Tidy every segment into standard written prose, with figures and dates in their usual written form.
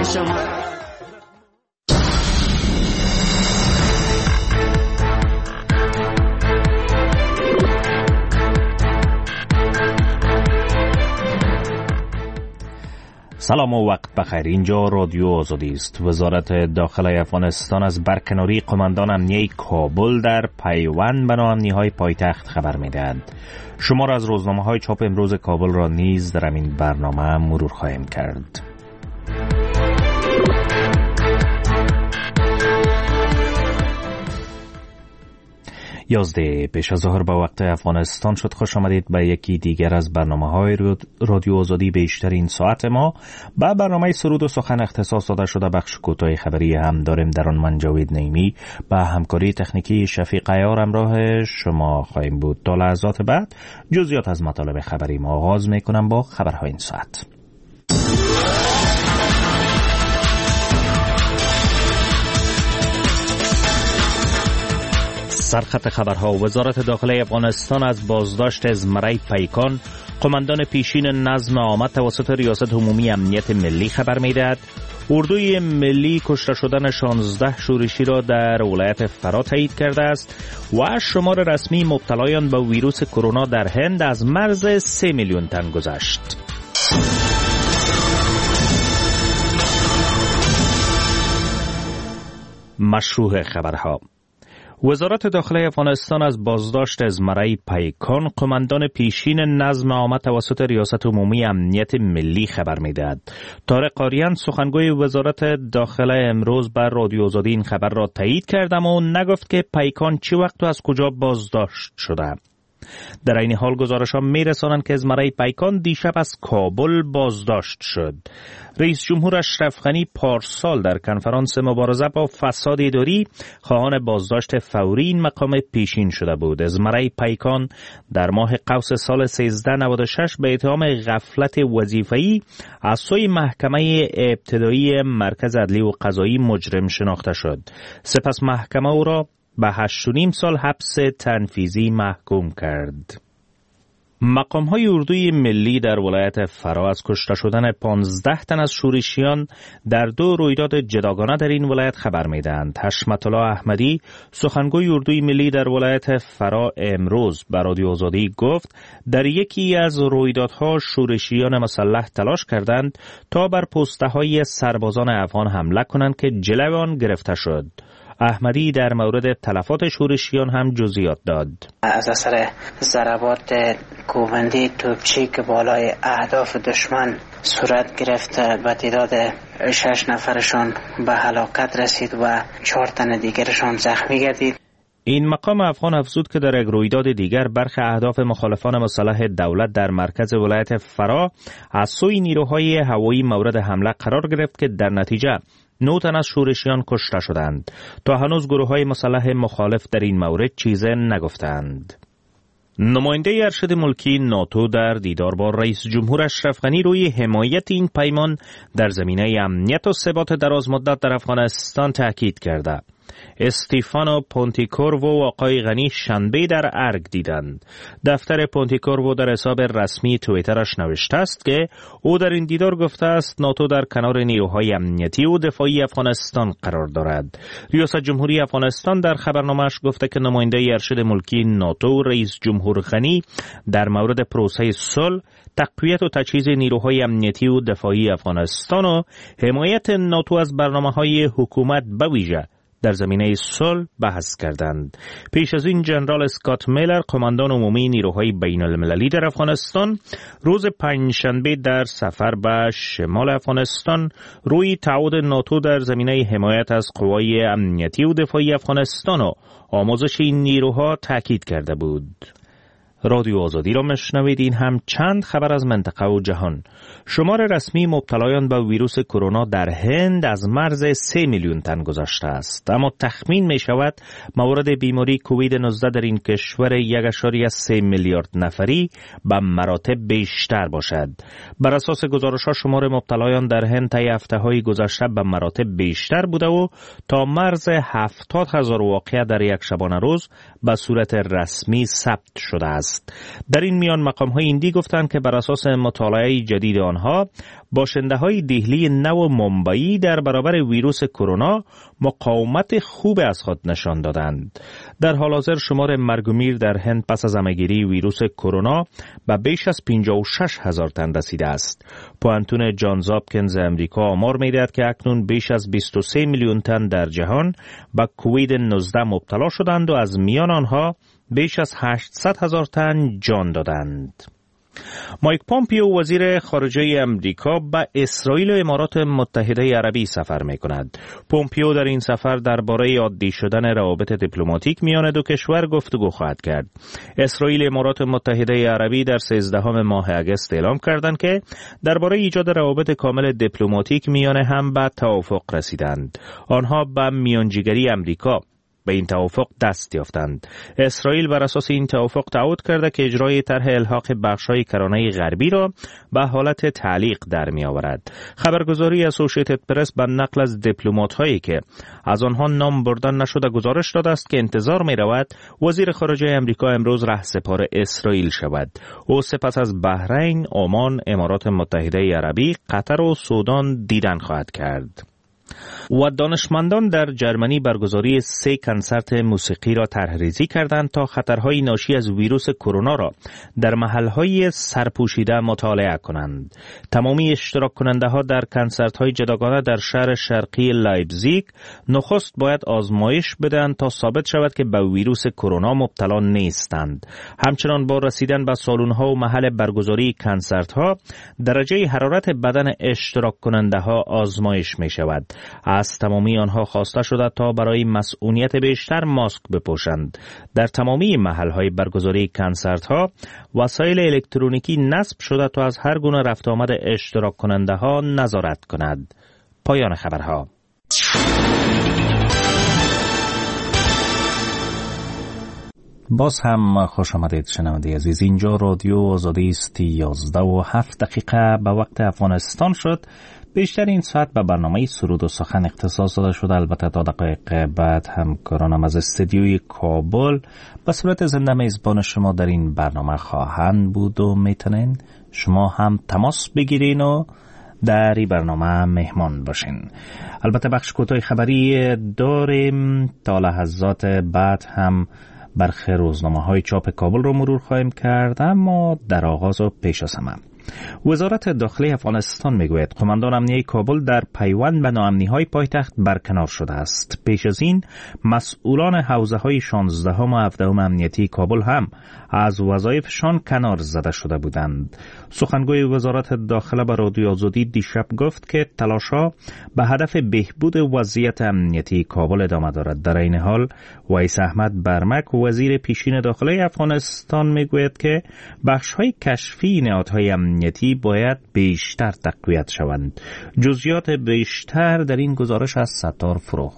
شما. سلام و وقت بخیر. اینجا رادیو آزادی است. وزارت داخله افغانستان از برکناری قماندان امنیه کابل در پیوند به ناامنی‌های پایتخت خبر می‌دهد. شما را از روزنامه‌های چاپ امروز کابل را نیز در این برنامه مرور خواهیم کرد. 11 پیش از ظهر به وقت افغانستان شد. خوش آمدید به یکی دیگر از برنامه‌های رادیو آزادی. بیشتر این ساعت ما به برنامه سرود و سخن اختصاص داده شده. بخش کوتاه خبری هم داریم، در آن من جاوید نعیمی با همکاری تکنیکی شفیق عیار همراه شما خواهیم بود. تا لحظات بعد جزئیات از مطالب خبری ما آغاز می‌کنم با خبرهای این ساعت. سرخط خبرها: وزارت داخله افغانستان از بازداشت زمره پیکان قماندان پیشین نظم عامه توسط ریاست عمومی امنیت ملی خبر می‌دهد. اردوی ملی کشته شدن 16 شورشی را در ولایت فرا تایید کرده است و شمار رسمی مبتلایان به ویروس کرونا در هند از مرز 3 میلیون تن گذشت. مشروع خبرها: وزارت داخله افغانستان از بازداشت زمره پیکان قماندان پیشین نظم عامه توسط ریاست عمومی امنیت ملی خبر می‌دهد. طارق قاریان سخنگوی وزارت داخله امروز بر رادیو آزادی این خبر را تایید کرد، اما نگفت که پیکان چه وقت و از کجا بازداشت شده. در این حال گزارش‌ها می‌رسانند که زمره پیکان دیشب از کابل بازداشت شد. رئیس جمهور اشرف غنی پارسال در کنفرانس مبارزه با فساد اداری خواهان بازداشت فوری این مقام پیشین شده بود. زمره پیکان در ماه قوس سال 1396 به اتهام غفلت وظیفه‌ای از سوی محکمه ابتدایی مرکز عدلی و قضایی مجرم شناخته شد. سپس محکمه او را به 8.5 سال حبس تنفیذی محکوم کرد. مقام‌های اردوی ملی در ولایت فرا از کشته شدن 15 تن از شورشیان در 2 رویداد جداگانه در این ولایت خبر می‌دهند. حشمت الله احمدی سخنگوی اردوی ملی در ولایت فرا امروز به رادیو آزادی گفت در یکی از رویدادها شورشیان مسلح تلاش کردند تا بر پسته‌های سربازان افغان حمله کنند که جلوی آن گرفته شد. احمدی در مورد تلفات شورشیان هم جزئیات داد. از اثر ضربات کوبنده توپچی که بالای اهداف دشمن صورت گرفت و تعداد 6 نفرشان به هلاکت رسید و 4 تن دیگرشان زخمی گردید. این مقام افغان افزود که در یک رویداد دیگر برخی اهداف مخالفان مسلح دولت در مرکز ولایت فرا از سوی نیروهای هوایی مورد حمله قرار گرفت که در نتیجه 9 تن از شورشیان کشته شدند. تا هنوز گروه‌های مسلح مخالف در این مورد چیزی نگفتند. نماینده ارشد ملکی ناتو در دیدار با رئیس جمهور اشرف غنی روی حمایت این پیمان در زمینه امنیت و ثبات درازمدت در افغانستان تاکید کرده. استیفانو پونتیکورو و آقای غنی شنبه در ارگ دیدند. دفتر پونتیکورو در حساب رسمی توییترش نوشته است که او در این دیدار گفته است ناتو در کنار نیروهای امنیتی و دفاعی افغانستان قرار دارد. ریاست جمهوری افغانستان در خبرنامه‌اش گفته که نماینده ارشد ملکی ناتو رئیس جمهور غنی در مورد پروسه صلح، تقویت و تجهیز نیروهای امنیتی و دفاعی افغانستان و حمایت ناتو از برنامه‌های حکومت به ویژه در زمینه صلح بحث کردند. پیش از این جنرال اسکات میلر قماندان عمومی نیروهای بین المللی در افغانستان روز پنجشنبه در سفر به شمال افغانستان روی تعهد ناتو در زمینه حمایت از قوای امنیتی و دفاعی افغانستان و آموزش این نیروها تاکید کرده بود. رادیو آزادی را مشنوید. این هم چند خبر از منطقه و جهان. شمار رسمی مبتلایان به ویروس کرونا در هند از مرز 3 میلیون تن گذشته است، اما تخمین می شود موارد بیماری کووید 19 در این کشور 1.3 میلیارد نفری به مراتب بیشتر باشد. بر اساس گزارش‌ها شمار مبتلایان در هند طی هفته‌های گذشته به مراتب بیشتر بوده و تا مرز 70,000 واقعه در یک شبانه روز به صورت رسمی ثبت شده است. است. در این میان مقام‌های هندی گفتند که بر اساس مطالعه جدید آنها باشنده‌های دهلی نو ممبئی در برابر ویروس کرونا مقاومت خوب از خود نشان دادند. در حال حاضر شمار مرگ و میر در هند پس از همه‌گیری ویروس کرونا به بیش از 56,000 تن رسیده است. پوانتون جانز هاپکینز امریکا آمار می‌دهد که اکنون بیش از 23 میلیون تن در جهان به کووید 19 مبتلا شدند و از میان آنها بیش از 800,000 تن جان دادند. مایک پومپیو وزیر خارجه امریکا به اسرائیل و امارات متحده عربی سفر می کند. پومپیو در این سفر درباره عادی شدن روابط دیپلماتیک میان دو کشور گفتگو خواهد کرد. اسرائیل و امارات متحده عربی در 13 ماه اگست اعلام کردند که درباره ایجاد روابط کامل دیپلماتیک میان هم به توافق رسیدند. آنها به میانجیگری امریکا به این توافق دست یافتند. اسرائیل بر اساس این توافق تعهد کرده که اجرای طرح الحاق بخش‌های کرانه غربی را به حالت تعلیق در می‌آورد. خبرگزاری اسوسییتد پرس به نقل از دیپلمات‌هایی که از آنها نام بردن نشده گزارش داده است که انتظار می‌رود وزیر خارجه آمریکا امروز رهسپار اسرائیل شود. او سپس از بحرین، عمان، امارات متحده عربی، قطر و سودان دیدن خواهد کرد. و دانشمندان در جرمنی برگزاری 3 کنسرت موسیقی را طرح‌ریزی کردند تا خطرهای ناشی از ویروس کرونا را در محل‌های سرپوشیده مطالعه کنند. تمامی اشتراک کننده ها در کنسرت‌های جداگانه در شهر شرقی لایپزیگ نخست باید آزمایش بدهند تا ثابت شود که به ویروس کرونا مبتلا نیستند. همچنان با رسیدن به سالن‌ها و محل برگزاری کنسرت‌ها درجه حرارت بدن اشتراک کننده ها آزمایش می شود. از تمامی آنها خواسته شده تا برای مسئولیت بیشتر ماسک بپوشند. در تمامی محل‌های برگزاری کنسرت‌ها وسایل الکترونیکی نصب شده تا از هر گونه رفت آمد اشتراک کننده ها نظارت کند. پایان خبرها. باز هم خوش آمدید شنونده عزیز. اینجا رادیو آزادی است. 11:07 به وقت افغانستان شد. بیشتر این ساعت به برنامه سرود و سخن اختصاص داده شده. البته تا دقایق بعد همکارانم از استودیوی کابل به صورت زنده میزبان شما در این برنامه خواهند بود و میتونین شما هم تماس بگیرین و در این برنامه مهمان باشین. البته بخش کوتاه خبری داریم. تا لحظات بعد هم برخی روزنامه‌های چاپ کابل رو مرور خواهیم کرد، اما در آغاز و پیش از همه وزارت داخلی افغانستان میگوید قماندان امنیه کابل در پیوند به ناامنی‌های پایتخت برکنار شده است. پیش از این مسئولان حوزه‌های 16 و 17 امنیتی کابل هم از وظایفشان کنار زده شده بودند. سخنگوی وزارت داخله به رادیو آزادی دیشب گفت که تلاش‌ها به هدف بهبود وضعیت امنیتی کابل ادامه دارد. در این حال ویس احمد برمک وزیر پیشین داخلی افغانستان میگوید که بخش‌های کشفی نهادهای امنیتی باید بیشتر تقویت شوند. جزئیات بیشتر در این گزارش از ستار فروغ.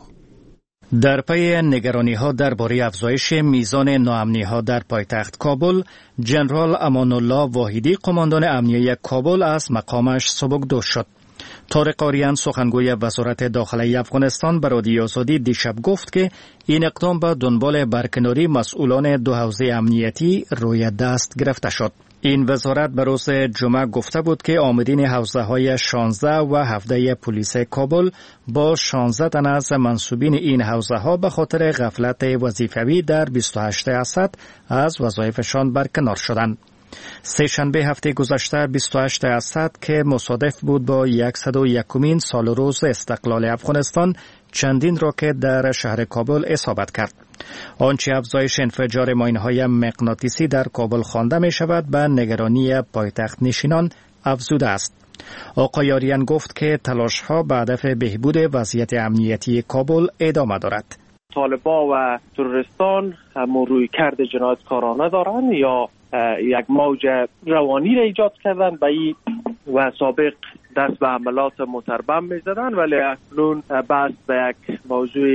در پی نگرانی‌ها درباره افزایش میزان ناامنی‌ها در پایتخت کابل، جنرال امان الله واحدی قماندان امنیه کابل از مقامش سبکدوش شد. طارق آریان سخنگوی وزارت داخلی افغانستان به رادیو آزادی دیشب گفت که این اقدام به دنبال برکناری مسئولان دو حوزه امنیتی روی دست گرفته شد. این وزارت به روز جمعه گفته بود که آمدین حوزه‌های 16 و 17 پلیس کابل با 16 تن از منصوبین این حوزه‌ها به خاطر غفلت وظیفوی در 28 اسد از وظایفشان برکنار شدند. سه‌شنبه هفته گذشته 28 اسد که مصادف بود با 101مین سال روز استقلال افغانستان چندین راکت در شهر کابل اصابت کرد. آنچه افزایش انفجار ماین‌های مغناطیسی در کابل خوانده می شود به نگرانی پایتخت نشینان افزوده است. آقای آریان گفت که تلاش‌ها به هدف بهبود وضعیت امنیتی کابل ادامه دارد. طالبان و تروریستان هم رویکرد جنایتکارانه دارند یا یک موج روانی را ایجاد کردن به این و سابق دست به عملات متربم می زدن، ولی اکنون بحث به یک موضوع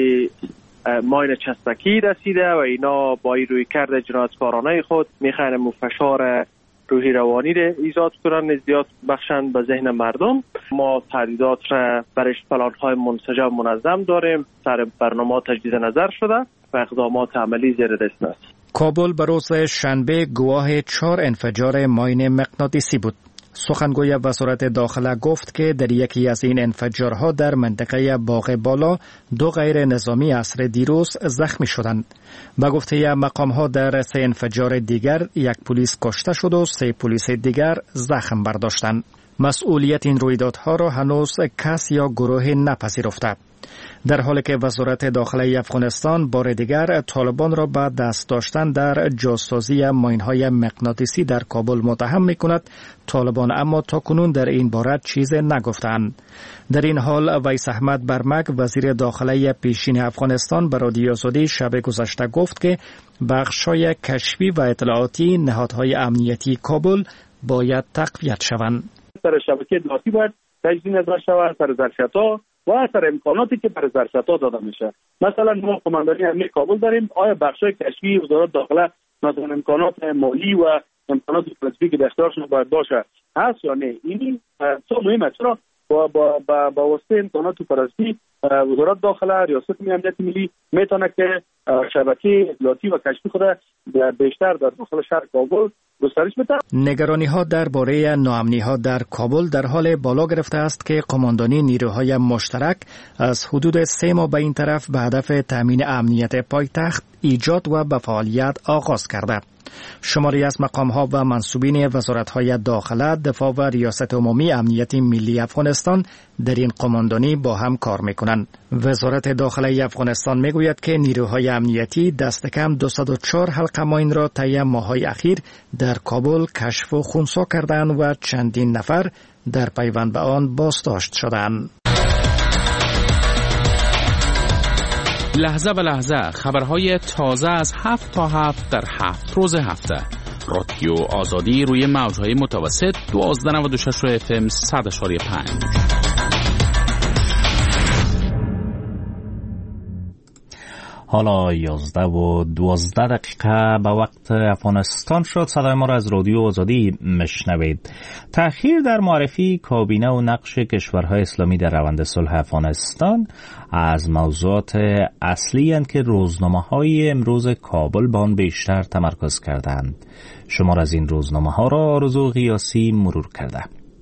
ماین چسبکی رسیده و اینا با این رویکرد جنایتکارانه خود میخواین فشار روحی روانی را ایجاد کنن، زیاد بخشند به ذهن مردم. ما تهدیدات را برای پلان‌های منسجم منظم داریم، سر برنامه تجدید نظر شده و اقدامات عملی زیر دست است. کابل به روز شنبه گواه 4 انفجار ماین مغناطیسی بود. سخنگوی وزارت داخله گفت که در یکی از این انفجارها در منطقه باغ بالا 2 غیر نظامی عصر دیروز زخمی شدند. به گفته مقام‌ها در 3 انفجار دیگر 1 پلیس کشته شد و 3 پلیس دیگر زخم برداشتند. مسئولیت این رویدادها را هنوز کس یا گروه نپذیرفته. در حالی که وزارت داخله افغانستان بار دیگر طالبان را به دست داشتن در جاسازی ماین‌های مغناطیسی در کابل متهم می‌کند، طالبان اما تاکنون در این باره چیز نگفتند. در این حال ویس احمد برمک وزیر داخله پیشین افغانستان به رادیو آزادی شب گذشته گفت که بخش‌های کشفی و اطلاعاتی نهادهای امنیتی کابل باید تقویت شوند. سر شبکه اطلاعاتی باید تجزیه نظر شود، سر ظرفیت‌ها و اثر امکاناتی که برای ظرفیت‌ها داده میشه. مثلا ما قماندانی امنیت کابل داریم، آیا بخشای کشفی وزارت داخله مثلا امکانات مالی و امکانات فلسفی که در اختیارشون باید باشه هست یا نه؟ این تو مهمه، چرا با واسطه امکانات فلسفی وزارت داخله ریاست امنیت ملی میتونه که شبکه اطلاعاتی و کشفی خود بیشتر در داخل شهر کابل گسترش بده. نگرانی‌ها درباره ناامنی‌ها در کابل در حال بالا گرفته است که قماندانی نیروهای مشترک از حدود 3 ماه به این طرف به هدف تامین امنیت پایتخت ایجاد و به فعالیت آغاز کرده. شماری از مقام‌ها و منصوبین وزارت‌های داخله، دفاع و ریاست عمومی امنیت ملی افغانستان در این قماندانی با هم کار می‌کنند. وزارت داخله افغانستان می‌گوید که نیروهای امنیتی دست کم 204 حلقه ماین را طی ماه‌های اخیر در کابل کشف و خنثی کردند و چندین نفر در پیوند به آن بازداشت شدند. لحظه به لحظه خبرهای تازه از 7 تا 7 در 7 روز هفته. رادیو آزادی روی موجهای متوسط 1296 FM 100.5. حالا 11:12 به وقت افغانستان شد. صدای ما را از رادیو آزادی مشنوید. تأخیر در معرفی کابینه و نقش کشورهای اسلامی در روند صلح افغانستان از موضوعات اصلی اند که روزنامه‌های امروز کابل به آن بیشتر تمرکز کردند. شمار از این روزنامه‌ها را آرزو غیاسی مرور کرده.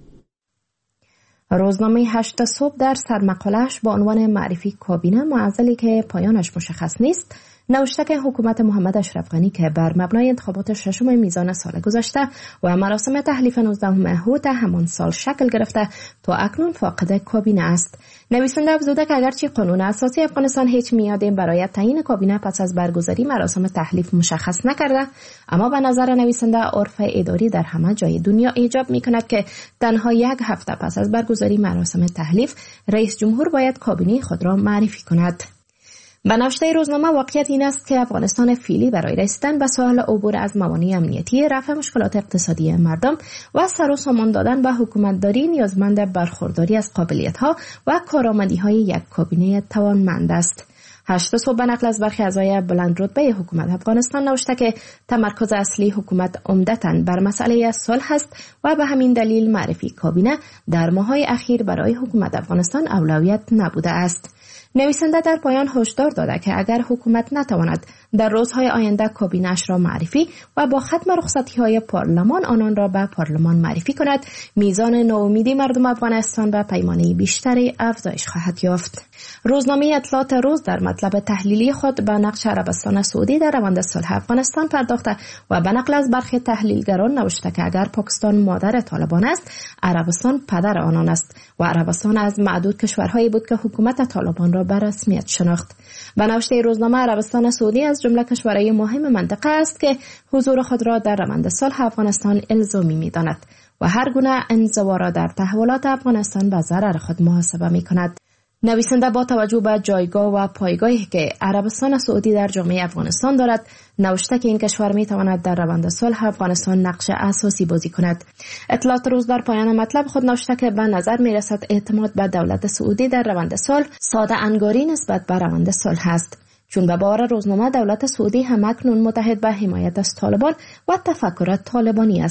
روزنامه 8 صبح در سرمقاله‌اش با عنوان معرفی کابینه معضلی که پایانش مشخص نیست نوشته که حکومت محمد اشرف غنی که بر مبنای انتخابات 6 میزان سال گذشته و مراسم تحلیف 19 مهود همان سال شکل گرفته تا اکنون فاقد کابینه است. نویسنده افزوده که اگرچه قانون اساسی افغانستان هیچ میادی برای تعیین کابینه پس از برگزاری مراسم تحلیف مشخص نکرده، اما به نظر نویسنده عرف اداری در همه جای دنیا ایجاب می‌کند که تنها 1 هفته پس از برگزاری مراسم تحلیف رئیس جمهور باید کابینه خود را معرفی کند. به نوشته روزنامه واقعیت این است که افغانستان فعلی برای رسیدن به ساحل عبور از موانع امنیتی، رفع مشکلات اقتصادی مردم و سر و سامان دادن به حکومتداری نیازمند برخورداری از قابلیت‌ها و کارآمدی‌های یک کابینه توانمند است. 8 صبح به نقل از برخی اعضای بلند رتبه حکومت افغانستان نوشته که تمرکز اصلی حکومت عمدتاً بر مسئله صلح است و به همین دلیل معرفی کابینه در ماه‌های اخیر برای حکومت افغانستان اولویت نبوده است. نویسنده در پایان هشدار داده که اگر حکومت نتواند در روزهای آینده کابینه‌اش را معرفی و با ختم رخصتی‌های پارلمان آنان را به پارلمان معرفی کند، میزان ناامیدی مردم افغانستان به پیمانه بیشتری افزایش خواهد یافت. روزنامه اطلاعات روز در مطلب تحلیلی خود به نقش عربستان سعودی در روند صلح افغانستان پرداخته و به نقل از برخی تحلیلگران نوشته که اگر پاکستان مادر طالبان است، عربستان پدر آنان است و عربستان از معدود کشورهایی بود که حکومت طالبان را به رسمیت شناخت. به نوشته روزنامه عربستان سعودی از جمله کشورهای مهم منطقه است که حضور خود را در روند صلح افغانستان الزامی می‌داند و هر گونه انزوا را در تحولات افغانستان به ضرر خود محاسبه می‌کند. نویسنده با توجه به جایگاه و پایگاهی که عربستان سعودی در جامعه افغانستان دارد، نوشته که این کشور می‌تواند در روند صلح افغانستان نقش اساسی بازی کند. اطلاعات روز در پایان مطلب خود نوشته که به نظر می‌رسد اعتماد به دولت سعودی در روند صلح ساده انگاری نسبت به روند صلح است، چون به باور روزنامه دولت سعودی همکنون متحد به حمایت از طالبان و تفکر طالبانی است.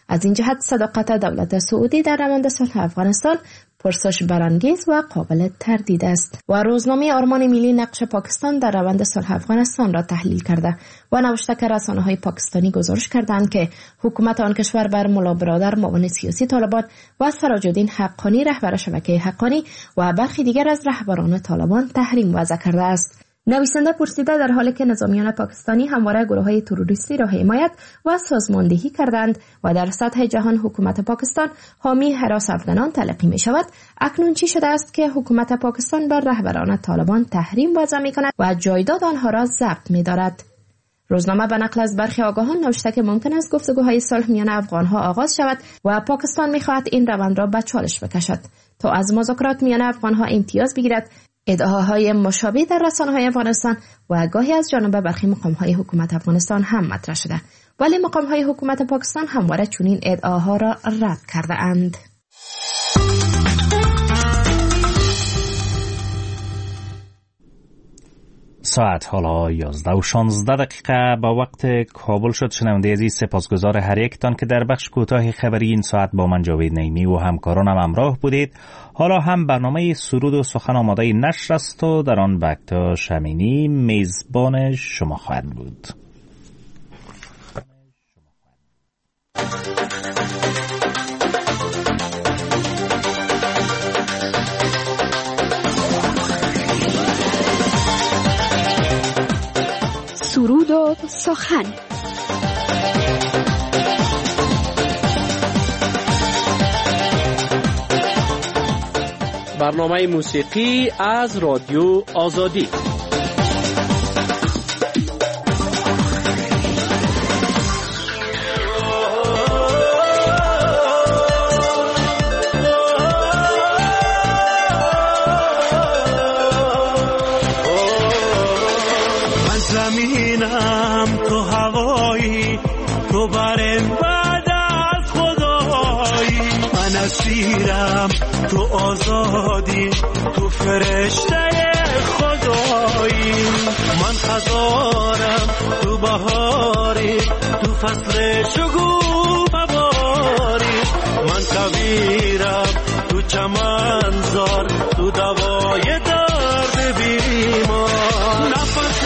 از این جهت صداقت دولت سعودی در روند صلح افغانستان پرسش برانگیز و قابل تردید است. و روزنامه آرمان ملی نقش پاکستان در روند صلح افغانستان را تحلیل کرده و نوشته که رسانه‌های پاکستانی گزارش کردند که حکومت آن کشور بر ملا برادر معاون سیاسی طالبان و سراج الدین حقانی رهبر شبکه حقانی و برخی دیگر از رهبران طالبان تحریم وضع کرده است. نویسنده پرسیده در حالی که نظامیان پاکستانی همواره گروه‌های تروریستی را حمایت و سازماندهی کردند و در سطح جهان حکومت پاکستان حامی هراس افغانان تلقی می شود، اکنون چی شده است که حکومت پاکستان بر رهبران طالبان تحریم وضع می کند و جایداد آنها را ضبط می دارد؟ روزنامه به نقل از برخی آگاهان نوشته که ممکن است گفتگوهای صلح میان افغانها آغاز شود و پاکستان می خواهد این روند را به چالش بکشد تا از مذاکرات میان افغانها امتیاز بگیرد. ادعاهای مشابه در رسانه‌های افغانستان و گاهی از جانب برخی مقام‌های حکومت افغانستان هم مطرح شده، ولی مقام‌های حکومت پاکستان همواره چنین ادعاها را رد کرده اند. ساعت حالا 11:16 با وقت کابل شد. شنونده عزیز، سپاسگزار هر یکتان که در بخش کوتاه خبری این ساعت با من جاوید نعیمی و همکارانم همراه بودید. حالا هم برنامه سرود و سخن آماده نشر است و در آن بکتاش امینی میزبان شما خواهد بود. سرود و سخن. برنامه موسیقی از رادیو آزادی. زمینم تو هوایی، تو برم بعد از خدایی، من اسیرم تو آزادی، تو فرشته خدایی، من خزانم تو بهاری، تو فصل شگوفه باری، من کویرم تو چمنزار، تو دوای درد بیمار، نفس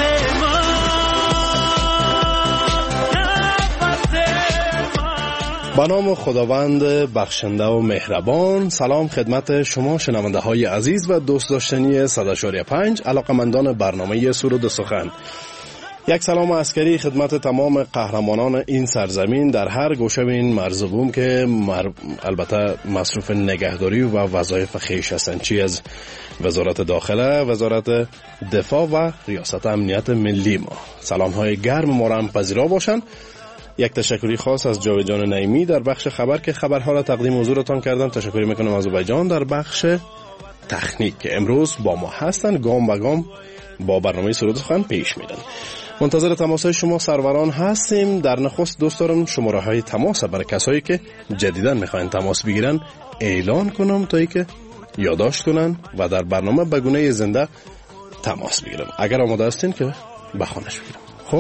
به نام خداوند بخشنده و مهربان. سلام خدمت شما شنونده های عزیز و دوست داشتنی 100.5 علاقمندان برنامه سرود و سخن. یک سلام عسکری خدمت تمام قهرمانان این سرزمین در هر گوشه این مرزبوم که البته مصروف نگهداری و وظایف خویش هستند، چی از وزارت داخله، وزارت دفاع و ریاست امنیت ملی. ما سلام های گرم ما را هم پذیرا باشند. یک تشکری خاص از جاوید جان نعیمی در بخش خبر که خبرها را تقدیم حضورتان کردن. تشکری میکنم از اوبایجان در بخش تکنیک که امروز با ما هستند، گام به گام با برنامه سرود سخن پیش میرن. منتظر تماسهای شما سروران هستیم. در نخست دوست دارم شماره های تماس برای کسایی که جدیداً میخواین تماس بگیرن اعلان کنم تا اینکه یادداشت کنن و در برنامه به گونه زنده تماس بگیرن. اگر آماده هستین که بخونش بگیرم. خب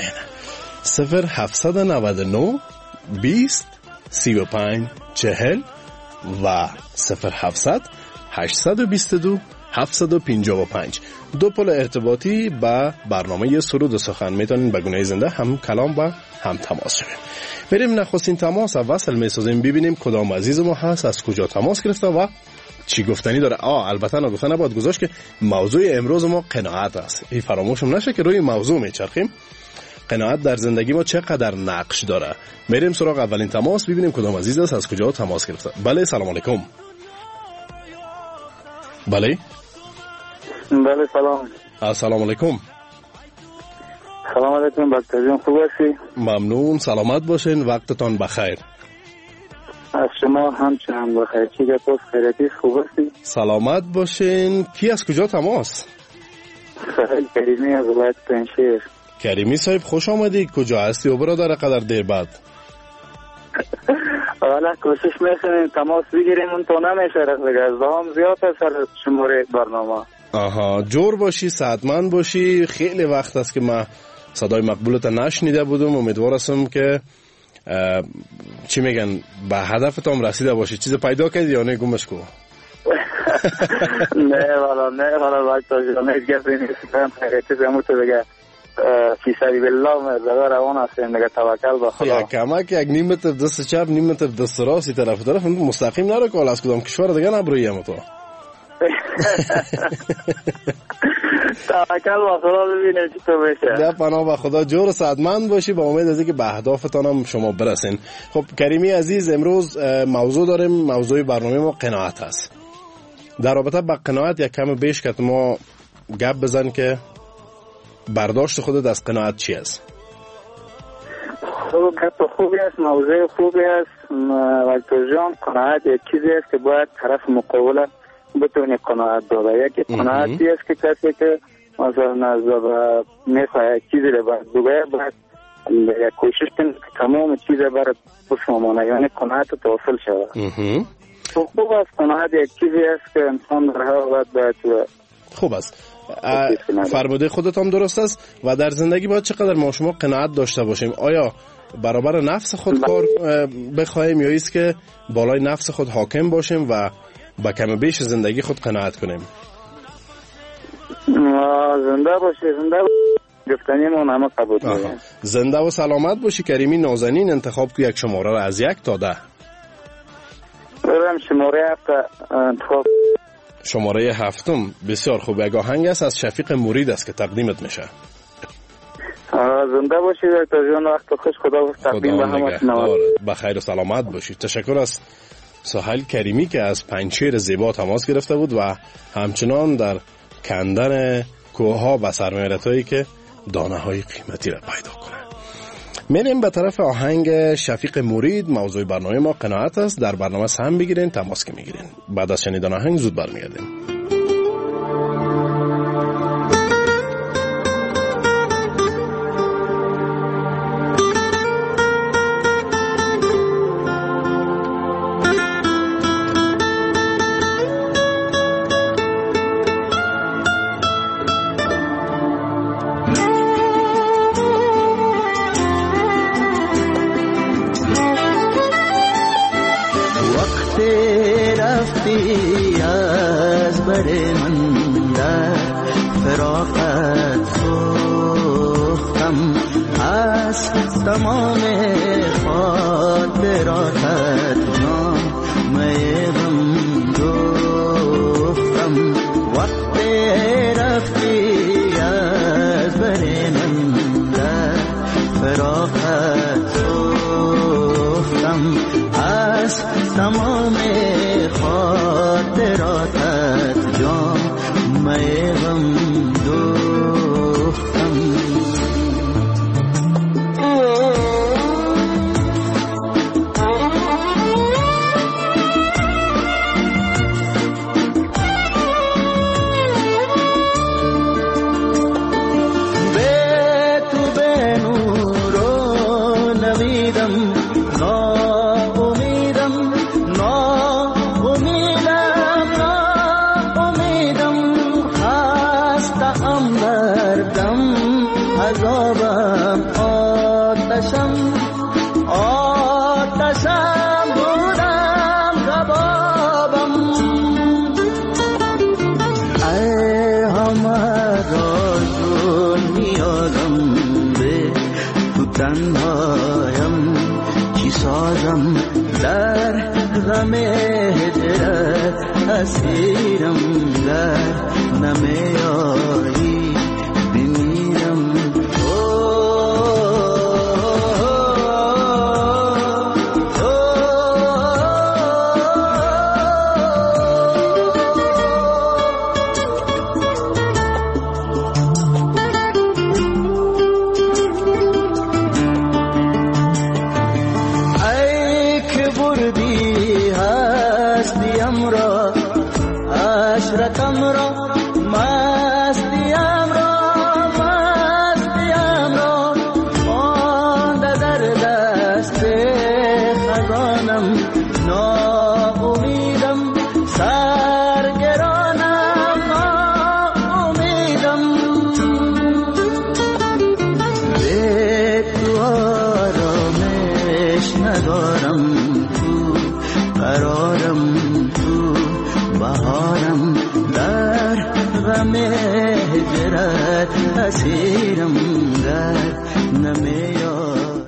0799 20 35 40 و 0700 822 755 دو پل ارتباطی با برنامه سرود و سخن. میتونین به گونه زنده هم کلام و هم تماس شویم. بریم نخستین تماس وصل میسازیم، ببینیم کدام عزیز ما هست، از کجا تماس گرفته و چی گفتنی داره. البته نگفتن نباید گذاشت که موضوع امروز ما قناعت است. این فراموشم نشه که روی موضوع میچرخیم. قناعت در زندگی ما چقدر نقش داره. میریم سراغ اولین تماس، ببینیم کدام عزیز است، از کجا تماس گرفته. بله سلام علیکم. بله سلام. السلام علیکم. سلام علیکم بکتر، خوب هستی؟ ممنون، سلامت باشین، وقتتان بخیر. از شما همچنان بخیر. چی گپ خیرتی، خوب هستی؟ سلامت باشین. کی از کجا تماس؟ کریمی از ولایت پنشیر. کریمی صاحب خوش آمدی. کجا هستی و برادر قدر دیر بعد؟ والا کوشش میکنیم تماس بگیریم، اون تو نمیشه رسیده، از هم زیاد سر شماره برنامه. جور باشی، صحتمند باشی. خیلی وقت است که من صدای مقبولت نشنیده بودم. امیدوار هستم که چی میگن به هدفت هم رسیده باشی؟ چیز پیدا کردی یا نه گمش کو؟ نه والا وقت جان هیچ گپی نیست. من چیزی همونطور بگه فی سبیل الله مرد روان هستیم دیگه، توکل به خدا. یک کمک یک نیم متر دست چپ نیم متر دست راستی طرف مستقیم نرو که از کدام کشور دیگه نبروی هم تو. توکل به خدا ببینیم چی تو بشه. ده پناه به خدا جور صحتمند باشی، با امید از اینکه به اهدافتان هم شما برسین. خب کریمی عزیز، امروز موضوع داریم، موضوع برنامه ما قناعت هست. در رابطه با قناعت یک کم بیش که ما گپ بزن که برداشت خودت از قناعت چی است؟ خب گپ خوبی است، موضوع خوبی است. وقتی جان قناعت یک چیزی است که باید طرف مقابل بتونه قناعت داره. یکی قناعتی است که کسی که مثلا از میخواه یک چیزی رو باید کوشش کنه که تمام چیز برای بشمامانه، یعنی قناعت توصل شده. خوب است. قناعت یک چیزی است که انسان در هر وقت باید. خوب است. فرموده خودت هم درست است. و در زندگی باید چقدر ما شما قناعت داشته باشیم؟ آیا برابر نفس خود کار بخوایم یا ایست که بالای نفس خود حاکم باشیم و با کم بیش زندگی خود قناعت کنیم؟ زنده باشی گفتنی ما همه قبول داریم. زنده و سلامت باشی. کریمی نازنین، انتخاب کو یک شماره را از 1 تا 10. برم شماره 7 انتخاب. شماره 7. بسیار خوب. یک آهنگ است از شفیق مرید است که تقدیمت میشه. زنده باشی دکتر جان، وقت خوش. خدا تقدیم به همه شما. بخیر و سلامت باشی. تشکر از سهیل کریمی که از پنجشیر زیبا تماس گرفته بود و همچنان در کندن کوه‌ها و سرمایه‌هایی که دانه‌های قیمتی را پیدا کنه. میریم به طرف آهنگ شفیق مرید. موضوع برنامه ما قناعت است. در برنامه سهم بگیرین، تماس که میگیرین. بعد از شنیدن آهنگ زود برمیگردیم. تمام خاطراتت جامعه غم دوختم. وقت رفتی از بر من در فراقت سوختم. از تمام خاطراتت جامعه غم دوختم. تنهایم چی سازم در غم هجرت اسیرم. در نمیایی بمیرم. غم هجرت اسیرم درد نمیاد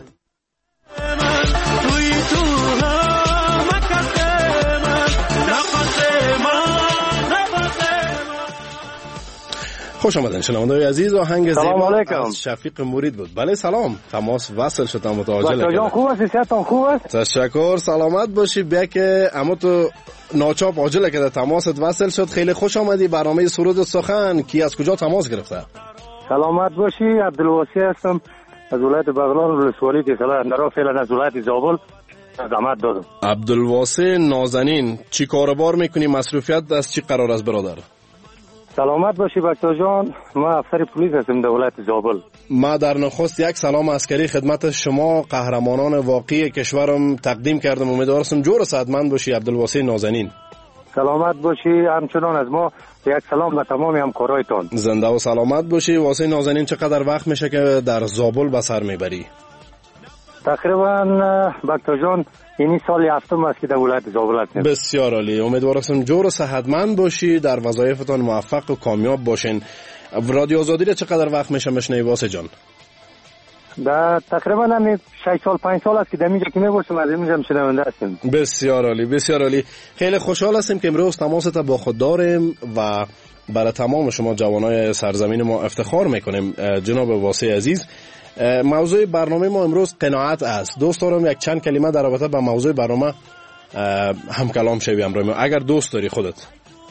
توی تو هم کسیم خوش آمدین شنونده‌های عزیز. آهنگ سلام علیکم از شفیق مرید بود. بله سلام، تماس وصل شد اما تو عاجل بچه جان خوب هستی؟ صحتتان خوب است؟ تشکر، سلامت باشی. بیا که اما تو ناچاپ عاجل که تماست وصل شد. خیلی خوش آمدی. برنامه سرود و سخن کی از کجا تماس گرفته؟ سلامت باشی، عبدالواسی هستم از ولایت بغلان ولسوالی تسلا اندرا، فعلا از ولایت زابل زحمت دادم. عبدالواسی نازنین، چی کاربار میکنی؟ مصروفیت از چی قرار است برادر؟ سلامت باشی بچه جان، ما افسر پلیس هستم در ولایت زابل. ما در نخست یک سلام عسکری خدمت شما قهرمانان واقعی کشورم تقدیم کردم. امیدوارم جور و صحتمند باشی عبدالواسی نازنین. سلامت باشی، همچنان از ما یک سلام به تمام همکارایتان. زنده و سلامت باشی. واسی نازنین چقدر وقت میشه که در زابل به سر میبری؟ تقریبا بچه جان اینی سال هفتم است که در ولایت زابل هستیم. بسیار عالی، امیدوارم جور و صحتمند باشی، در وظایفتان موفق و کامیاب باشین. رادیو آزادی را چقدر وقت میشه میشنوی واسی جان؟ در تقریبا 6 سال 5 سال است که در اینجا که میباشم از اینجا شنونده هستیم. بسیار عالی، بسیار عالی. خیلی خوشحال هستیم که امروز تماست با خود داریم و برای تمام شما جوانای سرزمین ما افتخار میکنیم. جناب واسی عزیز، موضوع برنامه ما امروز قناعت است. دوست دارم یک چند کلمه در رابطه با موضوع برنامه هم کلام شوی همراه ما، اگر دوست داری خودت.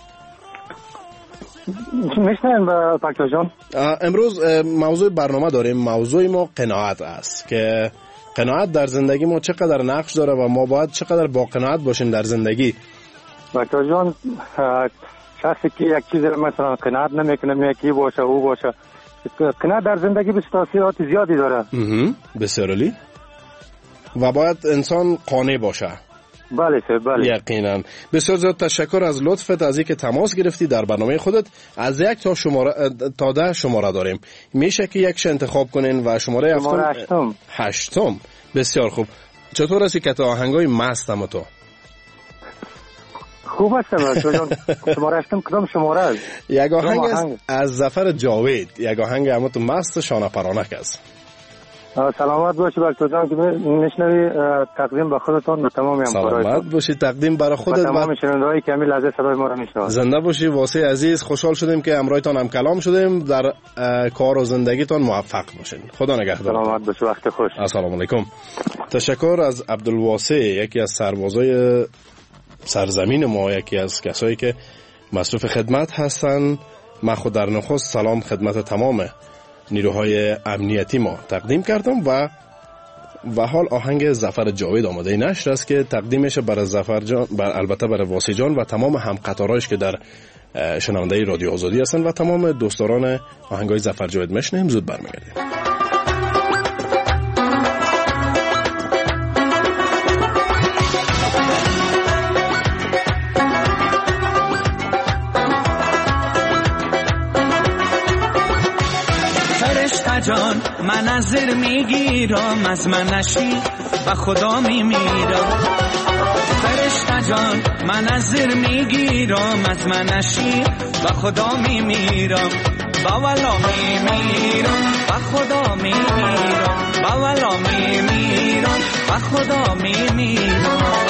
میشنن با پاکتا جان؟ امروز موضوع برنامه داریم. موضوع ما قناعت است که قناعت در زندگی ما چقدر نقش داره و ما باید چقدر با قناعت باشیم در زندگی. پاکتا جان، شخصی که یک چیز مثلا قناعت نمیکنه، یکی باشه او باشه، قناعت در زندگی به تاثیرات زیادی داره. بسیار عالی. و باید انسان قانع باشه. بله سر، بله. یقینا. بسیار زیاد تشکر از لطفت از اینکه تماس گرفتی در برنامه خودت. از 1 تا 10 شماره داریم. میشه که یکش انتخاب کنین و شماره هشتم. بسیار خوب. چطور هستی که تا آهنگای مست هم تو؟ خوب هستم جان. شماره هشتم کدام شماره است؟ یک آهنگ از ظفر جاوید، یک آهنگ هم تو مست شانه پرانک است. سلامت باشی بچه جان که میشنوی. تقدیم به خودتان به تمام همکارایتان. سلامت باشی، تقدیم برای خودت و تمام شنونده‌هایی که همین لحظه صدای ما را میشنوند. زنده باشی واسی عزیز. خوشحال شدیم که همراهتان هم کلام شدیم. در کار و زندگیتان موفق باشین. خدا نگهدار. سلامت باشی، وقت خوش. السلام علیکم. تشکر از عبدالواسی، یکی از سربازای سرزمین ما، یکی از کسایی که مصروف خدمت هستن. من خود در نخست سلام خدمت تمام نیروهای امنیتی ما تقدیم کردم و حال آهنگ ظفر جاوید آماده نشر است که تقدیمش برای ظفر جان، البته برای واسی جان و تمام همقطارایش که در شنونده رادیو آزادی هستن و تمام دوستداران آهنگای ظفر جاوید میشنیم. زود برمیگردیم. جان من از زیر میگیرم، از من نشی و خدا میمیرم. فرشته جان من از زیر میگیرم، از من نشی و خدا میمیرم. با ولا میمیرم و خدا میمیرم، با ولا میمیرم و خدا میمیرم.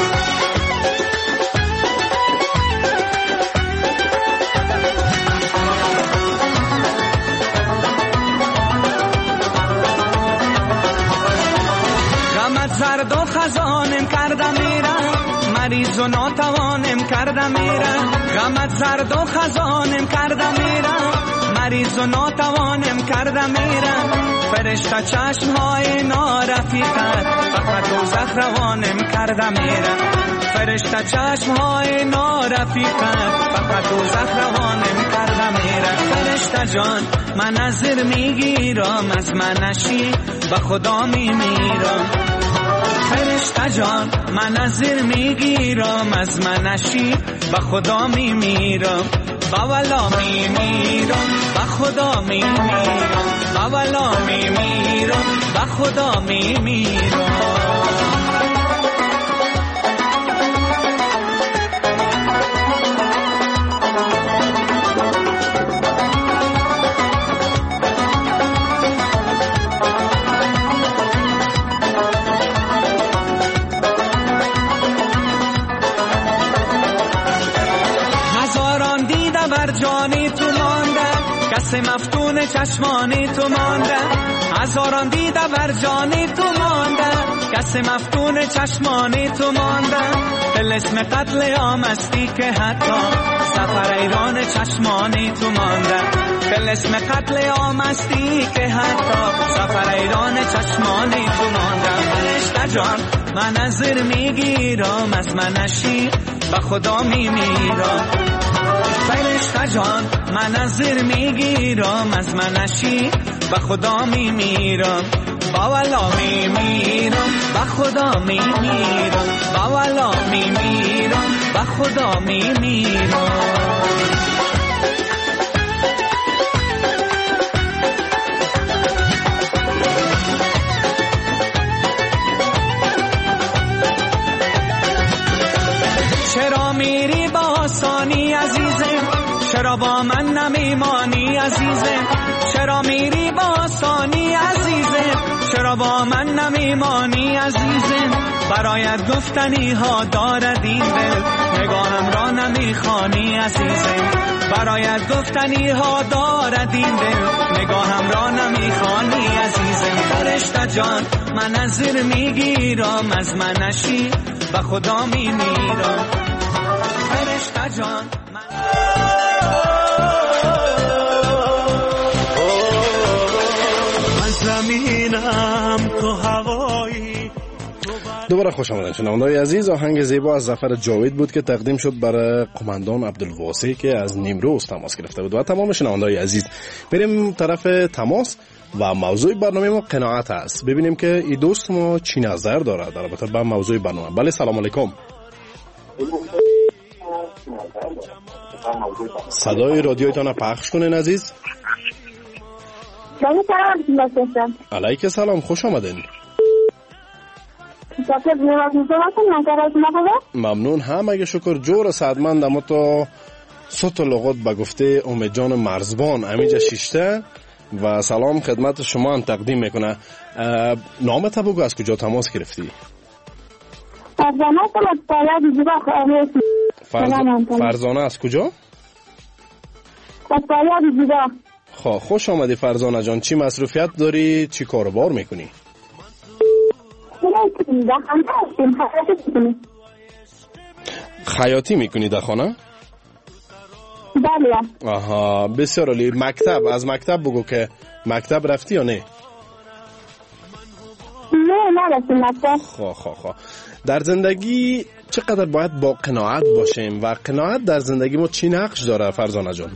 زرد و خزانم کردم میرم، مریض و ناتوانم کردم میرم. غمت زرد و خزانم کردم میرم، مریض و ناتوانم کردم میرم. فرشته چشمهای نارفیقت فقط دوزخ روانم کردم میرم. فرشته چشمهای نارفیقت فقط دوزخ روانم کردم میرم. فرشته جان من از زیر میگیرم، از من نشی و خدا میمیرم. فرشته جان من از زیر میگیرم، از من نشی و خدا میمیرم. با ولا میمیرم و خدا میمیرم، با ولا میمیرم و خدا میمیرم. چشمانی تو مانده، کس مفتون چشمانی تو مانده، هزاران دیده بر جانی تو مانده، کس مفتون چشمانی تو مانده، طلسم قتل عامستی که حتی سفر ایران چشمانی تو مانده، طلسم قتل عامستی که حتی سفر ایران چشمانی تو مانده. فرشته جان من از زیر میگیرم، از منشی به خدا میمیرم. فرشته جان من از زیر میگیرم، از منشی به خدا میمیرم. باولا میمیرم، به خدا میمیرم. باولا میمیرم، به خدا میمیرم. چرا میری با آسانی عزیزم، چرا با من نمیمانی عزیزم، چرا میری با آسانی عزیزم، چرا با من نمیمانی عزیزم. برایت گفتنی ها دارد این دل، نگاهم را نمیخوانی عزیزم. برایت گفتنی ها دارد این دل، نگاهم را نمیخوانی عزیزم. فرشته جان من از زیر میگیرم، از منشی به خدا میمیرم. فرشته جان من زمینم تو هوایی. دوباره خوش آمدن شنونده‌های عزیز. آهنگ زیبا از ظفر جاوید بود که تقدیم شد برای قماندان عبدالواسع که از نیمروز تماس گرفته بود. و تمام شنونده‌های عزیز بریم طرف تماس و موضوع برنامه ما قناعت است. ببینیم که این دوست ما چی نظر داره در رابطه با موضوع برنامه. بله سلام علیکم. صدای رادیویتان پخش کنین عزیز. علیک سلام، خوش آمدین. ممنون هم اگه شکر جور صدمند. اما تا صوت لغات به گفته امید جان مرزبان امیجا شیشته و سلام خدمت شما هم تقدیم میکنه. نامت بگو، از کجا تماس گرفتی؟ فرزانه از کجا؟ خوش آمدی فرزانه جان. چی مصروفیت داری؟ چی کاروبار میکنی؟ خیاطی میکنی در خانه؟ بله. آها بسیار عالی. مکتب، از مکتب بگو که مکتب رفتی یا نه؟ نه نرفتیم مکتب. خواه در زندگی چقدر باید با قناعت باشیم و قناعت در زندگی ما چی نقش داره فرزانه جان؟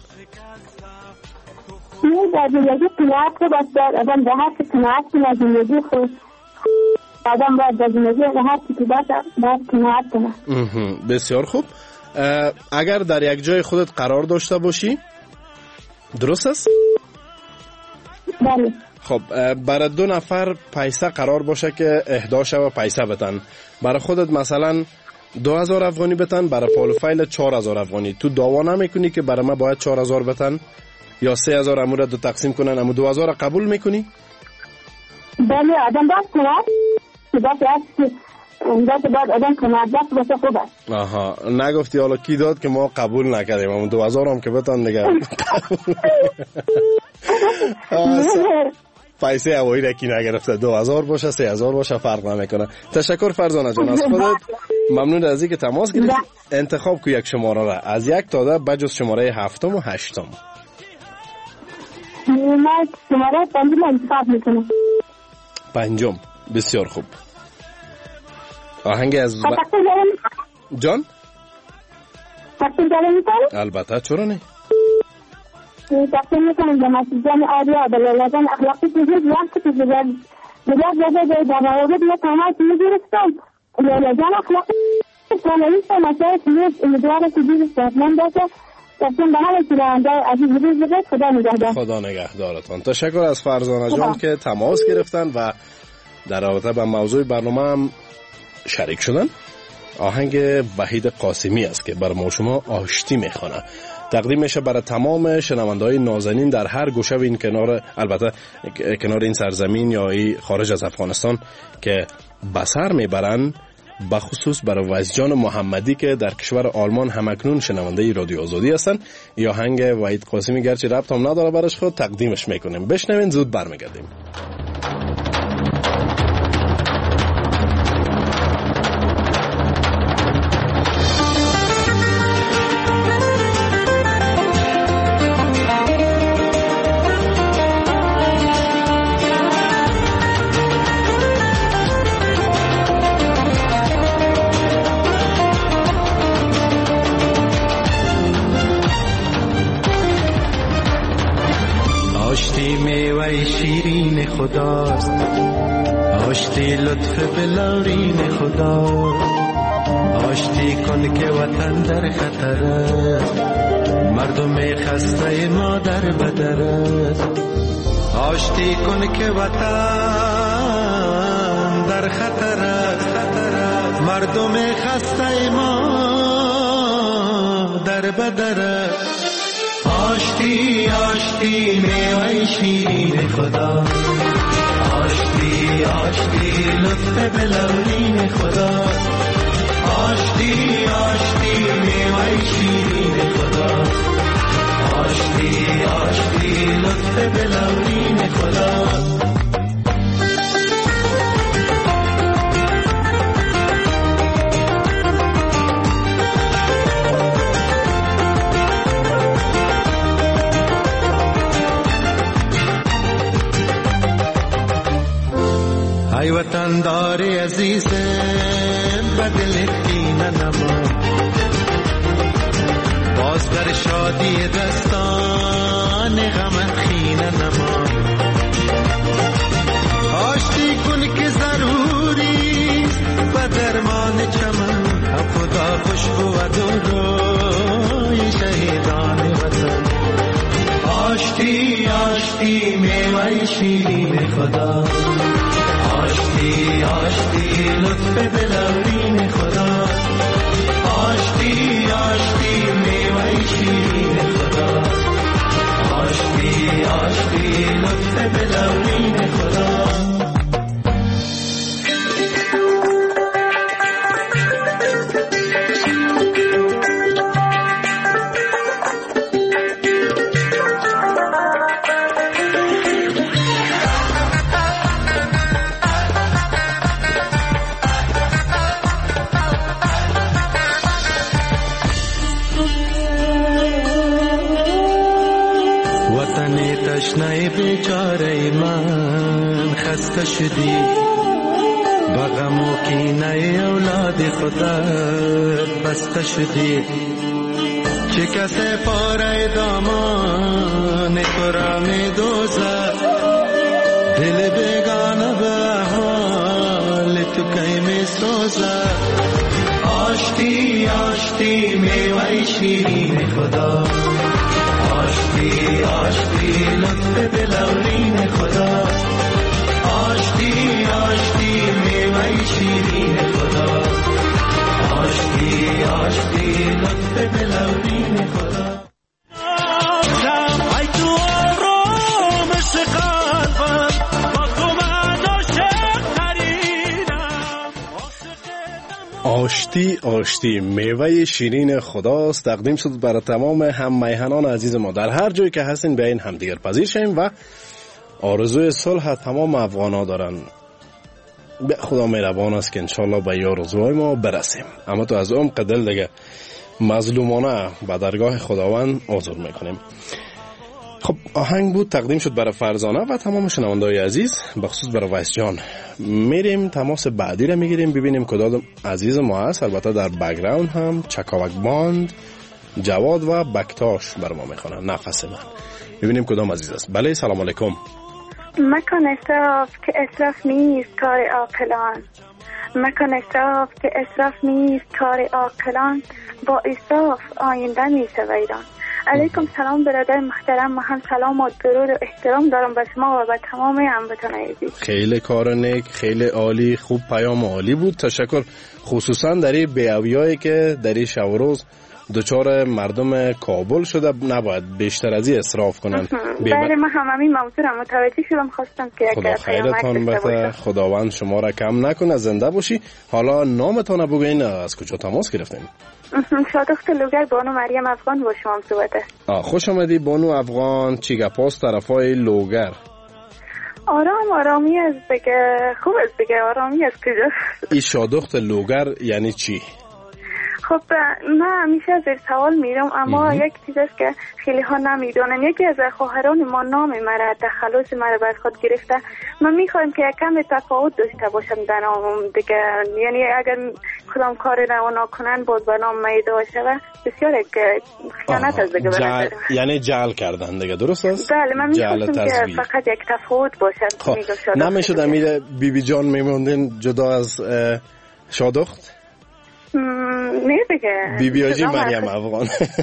در زندگی قناعت که باید آدم به هر که قناعت کنه زندگی خود آدم باید در زندگی به هر که باید قناعت کنه. بسیار خوب. اگر در یک جای خودت قرار داشته باشی درست است؟ بله. خب برای 2 نفر پیسه قرار باشه که اهدا شوه پیسه بتن، برای خودت مثلا 2000 افغانی بتن، برای پالوفایل 4000 افغانی، تو دعوا نمیکنی که برای ما باید 4000 بتن یا 3000 امور دو تقسیم کنن اما 2000 قبول میکنی؟ بله آدم باید کنه باید آدم قناعت باشه خوبه. آها نگفتی حالا کی داد که ما قبول نکردیم اما 2000 هم که بتن دیگه پیسه هوایی را کی نگرفته، 2000 باشه 3000 باشه فرق نمیکنه. تشکر فرزانه جان از خودت. ممنون از اینکه تماس گرفتی. انتخاب کو یک شماره را از 1 تا 10 بجز شماره 7 و 8. من شماره 5 انتخاب میکنم. 5. بسیار خوب. آهنگ از جان البته چرا نه تقسیم میکنم به مسیجان آریا بلالازان اخلاقی تجید وقت که بجرد در روابط یا تماس میگرفتم بلالازان اخلاقی سالویست مسائل تیز امیدوار تجید سازمان باشه. تقسیم به همه چیرانده عزیز روز بگید. خدا نگهدار. خدا نگهدارتان. تشکر از فرزانه جان که تماس گرفتن و در رابطه با موضوع برنامه هم شریک شدن. آهنگ وحید قاسمی است که بر ما شما آشتی میخوانه. تقدیم میشه برای تمام شنونده‌های نازنین در هر گوشه و این کنار، البته کنار این سرزمین یا خارج از افغانستان که بسر میبرن بخصوص برای وحید جان محمدی که در کشور آلمان همکنون شنونده رادیو آزادی هستن. یا آهنگ وحید قاسمی گرچه ربط هم نداره برش خود تقدیمش میکنیم. بشنوین زود برمیگردیم. شیرین خداست، آشتی لطف بلورین خداست، آشتی کن که وطن در خطر است، مردم خسته ما در بدر است، آشتی کن که وطن در خطر است، مردم خسته ما در بدر است. آشتی آشتی میوه شیرین خدا، آشتی آشتی لطف بلورین خدا، آشتی آشتی میوه شیرین خدا، آشتی آشتی لطف بلورین خدا. ای وطن داری عزیزم بدل کینه نما، باز در شادی دستان غم خینه نما، آشتی کن که ضروری و درمان چمن، خدا خوشبو و دوروی شهیدان وطن. آشتی آشتی میوه شیرین خدا، آشتی آشتی لطف بلورین خدا، آشتی آشتی میوه شیرین خدا، آشتی آشتی لطف بلورین خدا. تشنه بیچاره من خسته شدی، بغم و کینه اولاد خودت بسته شدی، چه کسی پاره دامان تو را می دوزد، دل بیگانه به حال تو کی می سوزد. آشتی آشتی میوه شیرین خدا، آشتی آشتی لطف بلورین خدا، آشتی آشتی میوه شیرین خدا، آشتی آشتی لطف بلورین خدا. ای تو آرامش قلبم با تو من عاشق ترینم. آشتی آشتی میوه شیرین خداست تقدیم شد برای تمام هم میهنان عزیز ما در هر جایی که هستین. بیاین همدیگر پذیر شیم و آرزوی صلح تمام افغانا دارن. خدا مهربان است که انشالله به آرزوهای ما برسیم. اما تو از عمق دل دیگه مظلومانه به درگاه خداوند عذر میکنیم. خب آهنگ بود تقدیم شد برای فرزانه و تمام شنونده‌های عزیز، بخصوص برای وحید جان. میریم تماس بعدی را میگیریم ببینیم کدام عزیز ما هست. البته در بک‌گراند هم چکاوک باند، جواد و بکتاش بر ما میخوانن نفس من. ببینیم کدام عزیز است. بله سلام علیکم. مکن اسراف که اسراف نیست کار عاقلان، مکن اسراف که اسراف نیست کار عاقلان، با اسراف آینده میشه ویران. علیکم سلام برادر محترم، ما هم سلام و درود و احترام دارم به شما و به تمام هموطنان عزیز. خیلی کار نیک، خیلی عالی، خوب، پیام عالی بود. تشکر، خصوصا در این بیاویایی که در این شب و روز دچار مردم کابل شده، نباید بیشتر از این اصراف کنن. بله من همین موضوع را متوجه شدم، خواستم که خدا خیرتان بده، خداوند شما را کم نکنه، زنده باشی. حالا نامتان بگوین، از کجا تماس گرفتین؟ شادخت لوگر، بانو مریم افغان با شما صحبت است. خوش آمدی بانو افغان. چی گپاست طرفای لوگر؟ آرامی است بگه، خوب است بگه آرامی است کجا. این شادخت لوگر یعنی چی؟ خب من همیشه از سوال میرم، اما یک چیز است که خیلی ها نمیدونن. یکی از خواهران ما نام مرا، تخلص مرا بر خود گرفته. من میخوایم که کم تفاوت داشته باشم در نام دیگه، یعنی اگر کدام کار روانا کنن بود به نام میده باشه و بسیار خیانت از دیگه برد. یعنی جعل کردن دیگه، درست است؟ بله من میخواستم که فقط یک تفاوت باشد. نمیشد امیر بی جان میموندین جدا از شادخت؟ نه دیگه بی آجی مریم افغان.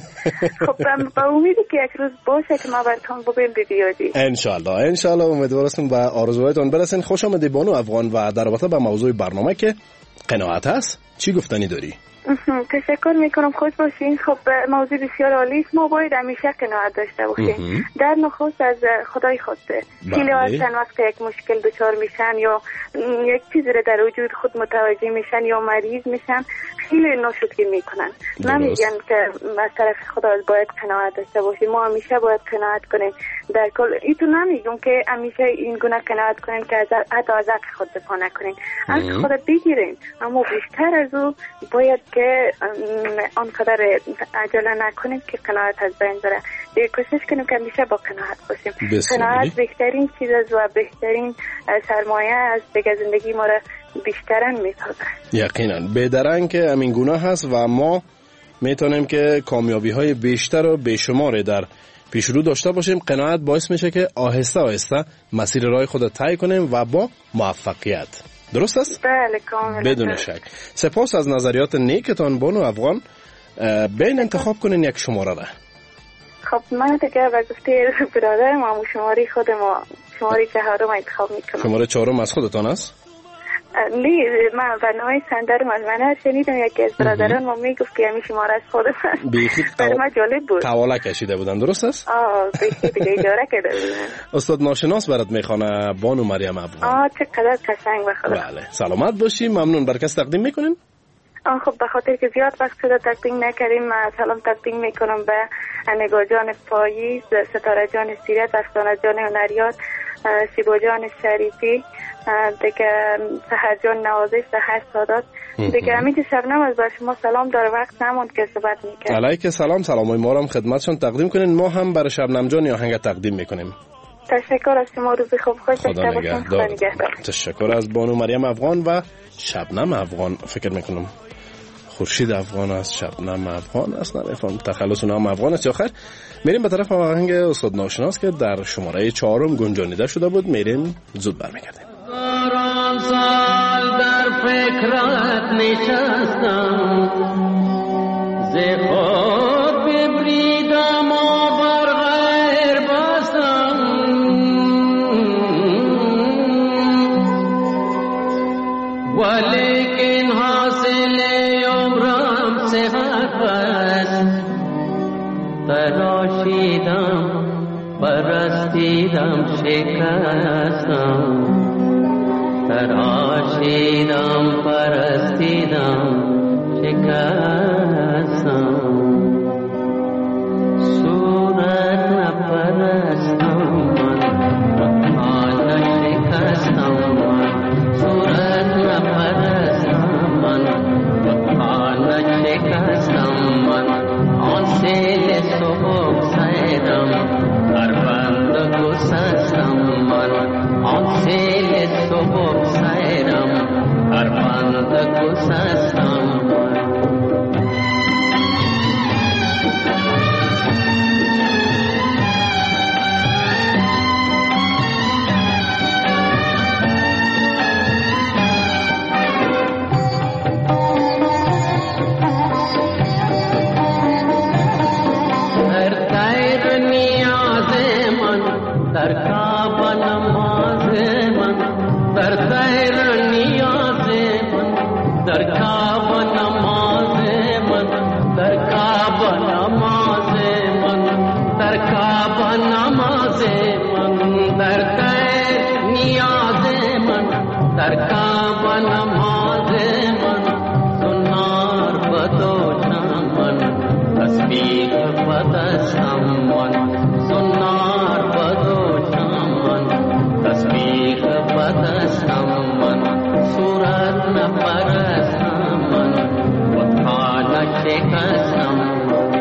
خب با امیدی که یک روز باشه که ما براتون بگیم بی آجی. انشالله امیدوارم به آرزوهایتان برسین. خوش آمدید بانو افغان. و در رابطه با موضوع برنامه که قناعت هست، چی گفتنی داری؟ تشکر میکنم، خوش باشین. خب موضوع بسیار عالی است، ما باید همیشه قناعت داشته باشیم. در نخست از خدای خودته. خیلی هستن وقتی یک مشکل دچار میشن یا یک چیزی رو در وجود خود متوجه میشن یا مریض میشن، خیلی ناشکری میکنن. نمیگن که از طرف خدا باید قناعت داشته باشیم. ما همیشه باید قناعت کنیم. در کل ایتو نمیگم که همیشه این گونه قناعت کنیم که حتی از حق خود دفاع نکنیم، از خود بگیریم، اما بیشتر از او باید که آنقدر عجله نکنیم که قناعت از بین بره. کوشش کنیم که همیشه با قناعت باشیم. قناعت بهترین چیز است و بهترین سرمایه است دیگه، زندگی ما را بیشترن میسازه. یقینا بدرنگ که همین گونه هست و ما میتونیم که کامیابی های بیشتر و بیشمار در پیش رو داشته باشیم. قناعت باعث میشه که آهسته آهسته مسیر راه خود طی کنیم و با موفقیت. درست است؟ بله کاملا. بدون شک. سپاس از نظریات نیکتان بانو افغان. بین انتخاب کنین یک شماره را. خب من دیگه به گفته برادرم و شماره خود ما شماره 4 انتخاب میکنم. شماره 4 از خودتان است؟ نه من برنامه سندرم از من شنیدم، یکی از برادران ما میگفت که همین شماره از خودم است. برای من جالب بود. قواله کشیده بودن، درست است؟ بیخی دیگه اجاره کرده بودن. استاد ناشناس برات میخوانه بانو مریم افغان. چقدر قشنگ بخدا. بله سلامت باشی. ممنون. بر کس تقدیم میکنین؟ خب به خاطر که زیاد وقت شده تقدیم نکردیم، سلام تقدیم میکنم به نگاه جان پاییز، ستاره جان سیرت، افسانه جان هنریات، سیبا جان شریفی، دیگه سحر جان نوازش، سحر سادات، دیگه همین شبنم از بر شما سلام داره، وقت نموند که صحبت میکنم. علیک سلام. سلامای ما رو هم خدمتشون تقدیم کنین. ما هم برای شبنم جان آهنگ تقدیم میکنیم. تشکر از شما. روز خوب خوش داشته باشین. خدا نگهدار. تشکر از بانو مریم افغان و شبنم افغان. فکر میکنم خورشید افغان است، شبنم افغان است، نمیفهم تخلص نام افغان است یا خیر. میریم به طرف آهنگ استاد ناشناس که در شماره 4 گنجانیده شده بود. میریم زود برمیگردیم. هزاران سال در فکرت نشستم، ز خود ببریدم و بر غیر بستم، ولیکن حاصل عمرم صحت است. تراشیدم پرستیدم شکستم، تراشیدم پرستیدم شکستم، صورت نپرستم من آن نشکستم، من صورت نپرستم من آن نشکستم، من آن سیل صبح سیدم هر بند گسستم، من آن سیل صبح سیدم هر بند گسستم. با نماز من در خیر نیاز من در کعبه نماز من سنار بدو چمن تسبیح بدستم من سنار بدو چمن تسبیح بدستم من صورت نپرستم من بتخانه شکستم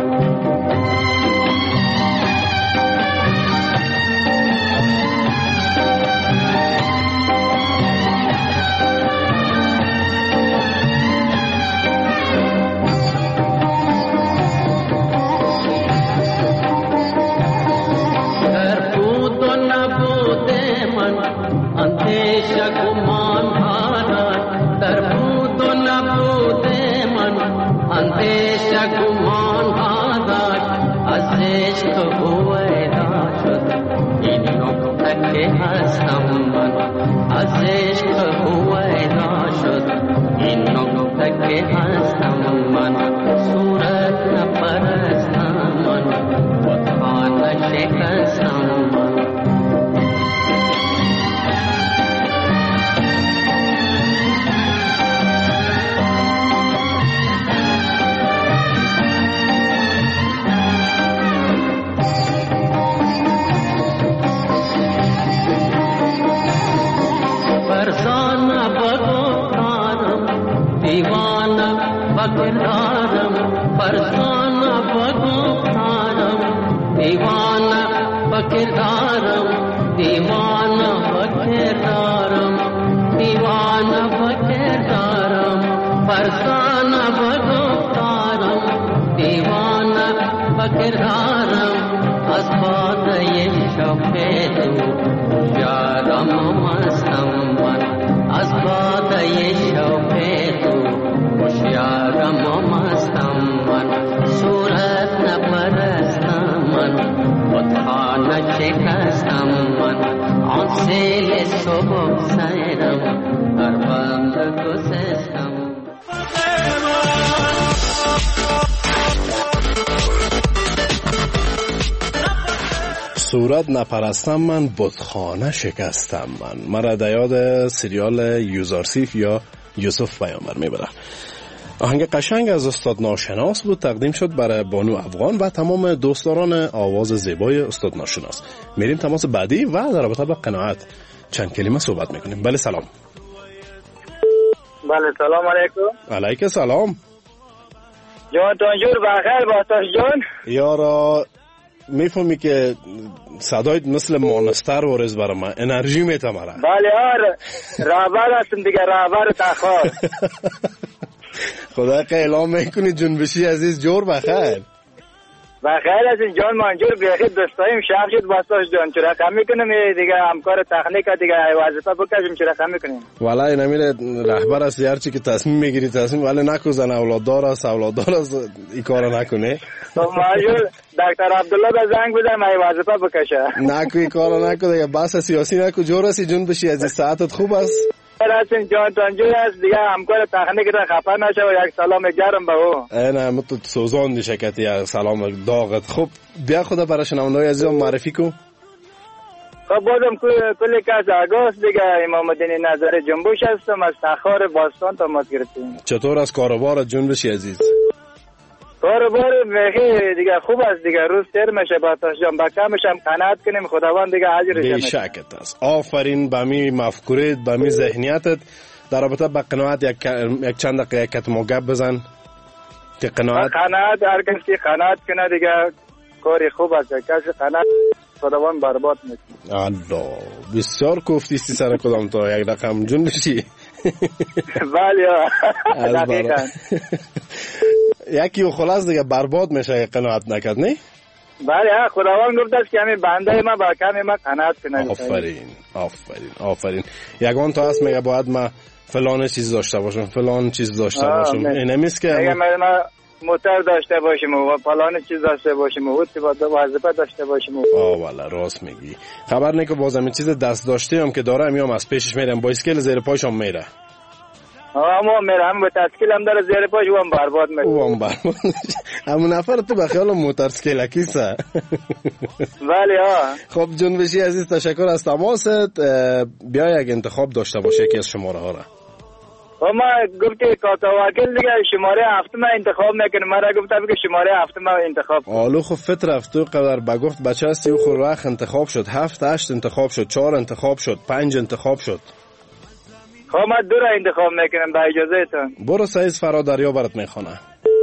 صورت نپرستم من بتخانه شکستم من. مرا در یاد سریال یوزارسیف یا یوسف پیامبر میبره. آهنگ قشنگ از استاد ناشناس بود، تقدیم شد برای بانو افغان و تمام دوستداران آواز زیبای استاد ناشناس. میریم تماس بعدی و در رابطه با قناعت چند کلمه صحبت میکنیم. بله سلام. بله سلام علیکم. علیکم سلام. جان تانجور بخیر باتاش جان. یارا میفهمی که صدایت مثل مانستر ورز برای من انرژی میتمره. بله آره رهبر هستم دیگه، رهبر تخار. خدا که اعلام میکنی جنبشی عزیز جور بخیر. بخیر از این جان منجور بخیر دوستایم شب شد باتاش جان. چرا کم میکنم دیگه همکار تکنیک دیگه وظیفه بکشیم چرا کم میکنیم. والله نمیره رهبر است هرچی که تصمیم میگیری تصمیم ولی نکو زن اولاددار است این کارو نکنه. منجور دکتر عبدالله به زنگ بزن من وظیفه بکشه. نکو این کارو نکو دیگه بس سیاسی نکو جور است جون بشی از ساعتت خوب است. راستی جان تانجور است دیگه همکار تکنیک را خفه نشه و یک سلام گرم به او. نه متو سوزان شکتی یک سلام داغت. خب بیا خدا برای شنونده‌های عزیزم معرفی کو. خب بازم کلی کس آگاست دیگه امام الدین نظر جنبش هستم از تخار باستان تا مات گرفتیم. چطور از کاروبار جنبشی عزیز؟ کاروبار میگه دیگه خوب است دیگه، روز تر میشه باتاش جان، با کمش هم قناعت کنیم خداوند دیگه اجرش میده. بی‌شکت است. آفرین به می مفکورت به می ذهنیتت. در رابطه با قناعت یک چند دقیقه کتمو گپ بزن که قناعت هر کسی قناعت کنه دیگه کاری خوب است. کسی قناعت خداوند برباد میکنه. الله بسیار کوفتیستی سر کدام تو یک رقم جون بشی. بله دقیقاً یکی خلاص دیگه برباد میشه قناعت نکرد نه؟ بله خداوند گفت است که همین بنده ما با کم ما قناعت کنه. آفرین یگان تا هست میگه باید ما فلان چیز داشته باشم فلان چیز داشته باشم. این نمیست که میگه ما موتر داشته باشیم و فلان چیز داشته باشیم و وظیفه داشته باشیم. والا راست میگی. خبر نه که بازم چیز دست داشته هم که داره میام از پیشش میرم با اسکیل زیر پایشم میره. اما میرم به تسکیل هم داره زیر پاش و هم برباد میکنه. همون نفر تو به خیال موترسکیلکیسه. بله ها. خب جنبشی عزیز تشکر از تماست. بیا یک انتخاب داشته باشه یکی از شماره ها را. ما گفتی کاتا واکل دیگه شماره 7 ما انتخاب میکنم. ما را گفتم که شماره 7 ما انتخاب. آلو خب فت رفت تو قدر بگفت بچه هستی و خود رخ انتخاب شد. 7 8 انتخاب شد. 4 انتخاب شد. 5 انتخاب شد. خب ما 2 را انتخاب میکنم با اجازه تون. برو سعید فرا دریا برات میخونه.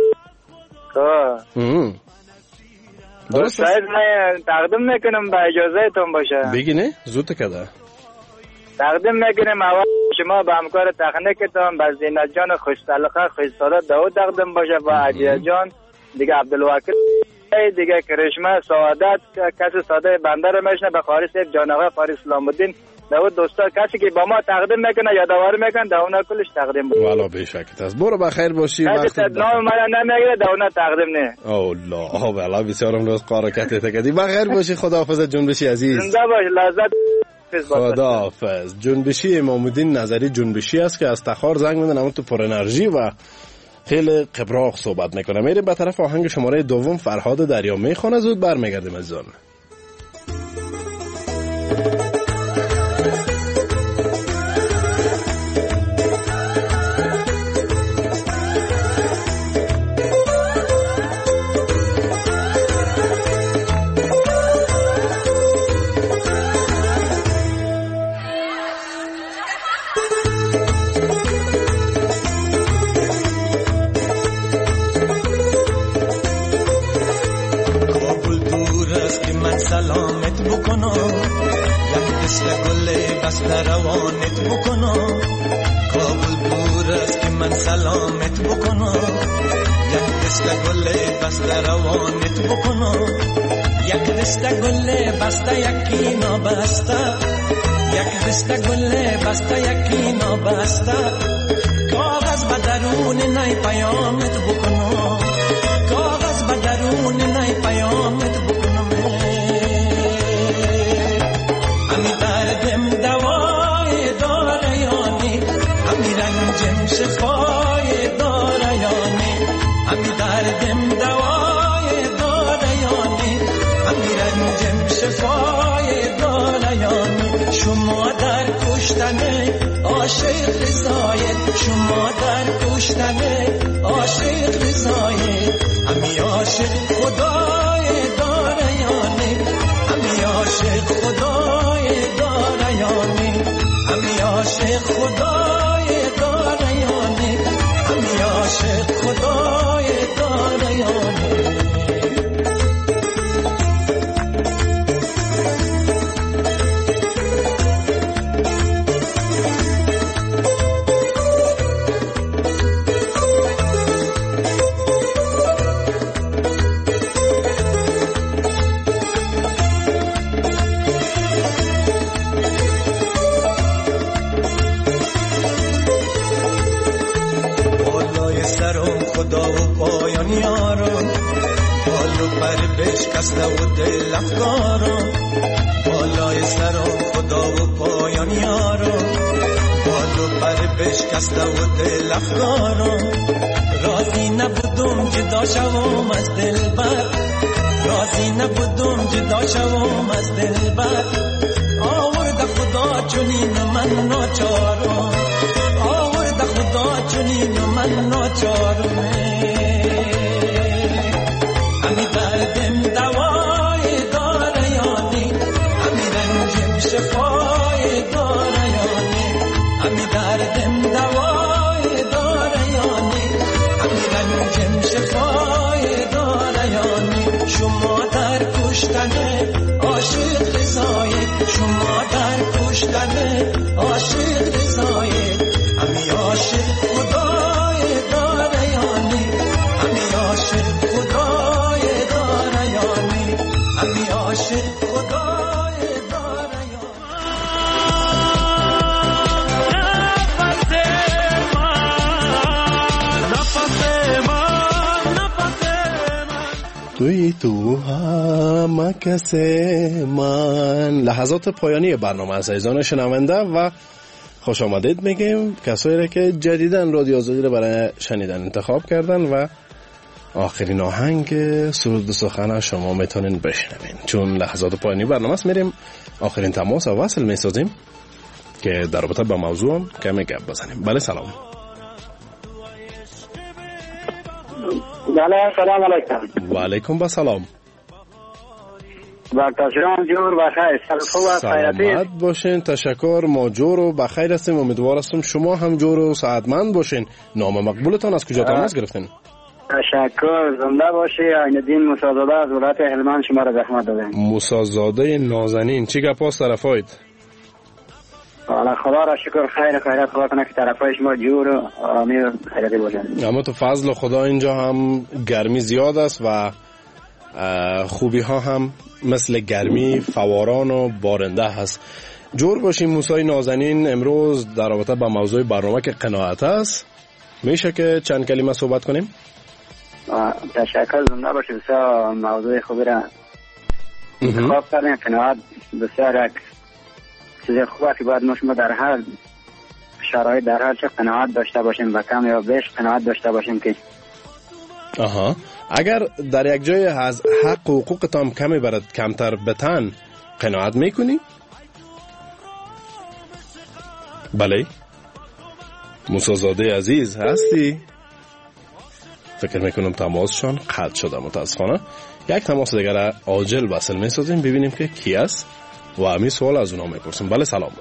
درست سعید من تقدیم میکنم با اجازه تون باشه. بگی نه زود کده. تقدیم میکنم اول شما با همکار تکنیکتون با زینت جان خوشطلقه خوش‌صورت داود تقدیم باشه با عدیه جان دیگه عبدالوکیل دیگه کرشمه سعادت کسی ساده بنده رو میشنه به خارج سیب جان آقا فارس اسلام الدین داود دوستا کسی که با ما تقدیم میکنه یادآوری میکنه داونا کلش تقدیم باشه. والا بشکت است. برو بخیر باشی. وقت نام من نمیگیره داونا تقدیم نه. الله والا بسیارم روز قارکت تکدی. بخیر باشی. خداحافظ جنبشی عزیز. زنده باش. لذت خداحافظ. جنبشی امام‌الدین نظری جنبشی است که از تخار زنگ میزنه اما تو پر انرژی و خیلی قبراق صحبت میکنه. میریم به طرف آهنگ شماره دوم. فرهاد دریا میخونه. زود برمیگردیم عزیزان. سلامت بکنم یک دست گل بسته روانت بکنم. کابل دور است که من سلامت بکنم یک دست گل بسته روانت بکنم. یک دست گل بسته یکی نابسته یک دست گل بسته یکی نابسته کاغذ به درون نی پیامت بکنم. کاغذ به درون نی پیامت بکنم. همی دردم دوای داره یانی همی رنجم شفای داره یانی همی دردم دوای داره یانی همی رنجم شفای داره یانی. شما در کشتن عاشق رضایت شما در کشتن عاشق رضایت همی عاشق خدای داره یانی همی عاشق خدای داره یانی همی عاشق خدای داره یانی همی عاشق خدای داره یانی. بشکسته و دل افکارم بالای سرم خدا و پایان یارم بالو پر بشکسته و دل افکارم. راضی نبودم جدا شوم از دلبر راضی نبودم جدا شوم از دلبر. آورد خدا چنین من ناچارم آورد خدا چنین من ناچارم. همی دردم دوای داره یانی همی رنجم شفای داره یانی همی دردم دوای داره یانی همی رنجم شفای داره یانی. شما در کشتن عاشق رضایت شما در کشتن عاشق رضایت همی عاشق خدای داره یانی همی عاشق خدای داره یانی همی عاشق خدای داره یانی. توی تو هم کس من. لحظات پایانی برنامه از عزیزان شنونده و خوش آمدید میگیم کسایی را که جدیداً رادیو آزادی را برای شنیدن انتخاب کردن و آخرین آهنگ سرود سخن شما میتونین بشنوین. چون لحظات پایانی برنامه است، میریم آخرین تماس و وصل میسازیم که در رابطه با موضوع هم کمی گپ بزنیم. بله سلام. بله سلام علیکم. و علیکم با سلام. وقتشان جور بخیر. سلامت باشین. تشکر. ما جور و بخیر هستیم. امیدوار هستم شما هم جور و سعادتمند باشین. نام مقبولتان از کجا تماس گرفتین؟ تشکر. زنده باشی. عینالدین موسی‌زاده از ولایت هلمند شما را زحمت دادم. موسی‌زاده نازنین، چی گپاست طرفایت؟ والا خدا را شکر خیر خیرات خدا کنه که طرفای شما جور و آرامی و خیراتی باشن. اما تو فضل خدا اینجا هم گرمی زیاد است و خوبی ها هم مثل گرمی فواران و بارنده هست. جور باشیم. موسی نازنین، امروز در رابطه با موضوع برنامه که قناعت است، میشه که چند کلمه صحبت کنیم؟ تشکر. زنده باشید. بسیار موضوع خوبی را انتخاب کردیم. قناعت بسیار یک چیز خوبه که باید ما شما در هر شرایط در هر چه قناعت داشته باشیم و کم یا بیش قناعت داشته باشیم که اگر در یک جای از حق و حقوقتان کمی برد کمتر بتن قناعت میکنی؟ بله موسی‌زاده عزیز هستی؟ فکر میکنم تماسشان قطع شده متاسفانه. یک تماس دیگر عاجل وصل میسازیم ببینیم که کی است و همین سوال از اونا میپرسیم. بله سلام.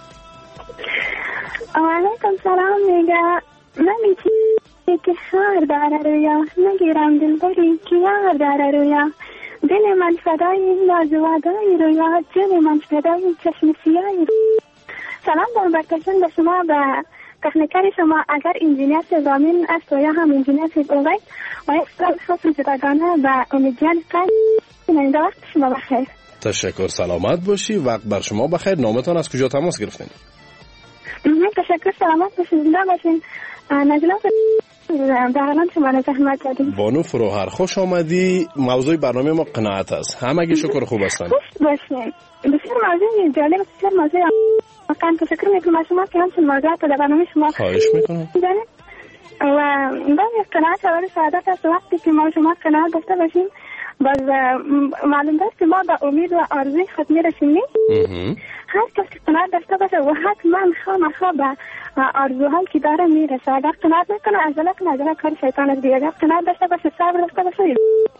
علیکم سلام. میگه من میگه که خار داره رویا، نگیرم دلبری که یار داره رویا، دل من فدای این نازوادای رویا، جل من فدای چشم سیای. سلام دارم برکشن به شما، به تکنیکر شما، اگر انجینیر زمین است و یا هم انجینیر اوغید و یک سلام خاصم جداگانه و امیدیان قلب نمیده. وقت شما بخیر. تشکر. سلامت باشی. وقت بر شما بخیر. نامتان از کجا تماس گرفتین؟ تشکر. سلامت باشین. زنده باشین. نجلاس دهران شما را زحمت دادیم. بانو فروهر خوش آمدی. موضوع برنامه ما قناعت است. همگی شکر خوب هستن. خوش باشین. بسیار موضوع جالب، بسیار موضوع واقعا تشکر میکنم از شما که همچنین موضوعات در برنامه شما خواهش میکنم. و باید قناعت اول سعادت است. وقتی که ما شما قناعت داشته باشیم باز معلوم داشت که ما به امید و آرزوی خود میرسیم. هر کس که قناعت داشته باشه و حتما خواه به آرزوهایی که داره میرسه. اگر قناعت میکنه عجله کنه، عجله کار شیطان است. اگر قناعت داشته باشه صبر داشته باشه.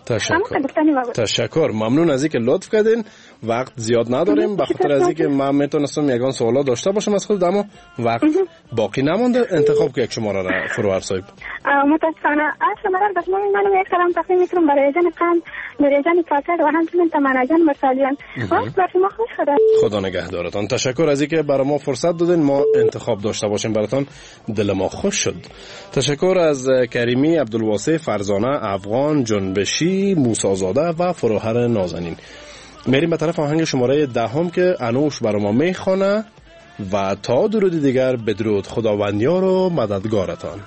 تشکر. ممنون از اینکه لطف کردین. وقت زیاد نداریم به خاطر از اینکه من میتونستم یگان سوالا داشته باشم از خود، اما وقت باقی نمونده. انتخاب که یک شماره را فروهر صاحب. متاسفانه از شماره به شما من یک سلام تقدیم میکنم برای جان قند، برای جان کاکر و همچنین تمنا جان مرسالیان. وقت بر شما خوش خدا نگهدارتان. تشکر از اینکه برای ما فرصت دادین ما انتخاب داشته باشیم براتون. دل ما خوش شد. تشکر از کریمی، عبدالواسع، فرزانه، افغان، جنبشی، موسی‌زاده و فروهر نازنین. میریم به طرف آهنگ شماره 10 که انوش برای ما میخوانه و تا درود دیگر بدرود خداوندیار و مددگارتان.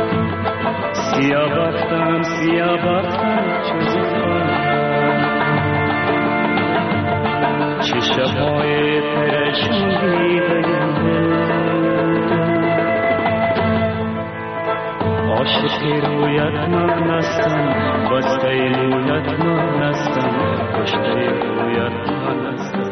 سیاه بختم چه زخم عاشقی رویت من هستم، بسته رویت من هستم، کشته رویت من هستم.